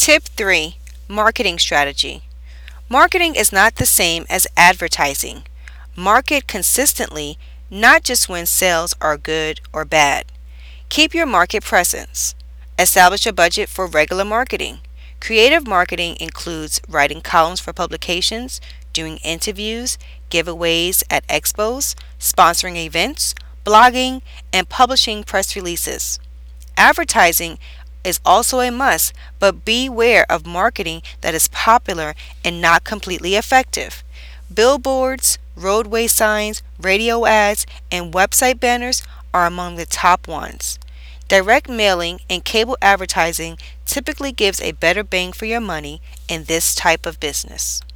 Tip 3. Marketing Strategy. Marketing is not the same as advertising. Market consistently, not just when sales are good or bad. Keep your market presence. Establish a budget for regular marketing. Creative marketing includes writing columns for publications, doing interviews, giveaways at expos, sponsoring events, blogging, and publishing press releases. Advertising is also a must, but beware of marketing that is popular and not completely effective. Billboards, roadway signs, radio ads, and website banners are among the top ones. Direct mailing and cable advertising typically gives a better bang for your money in this type of business.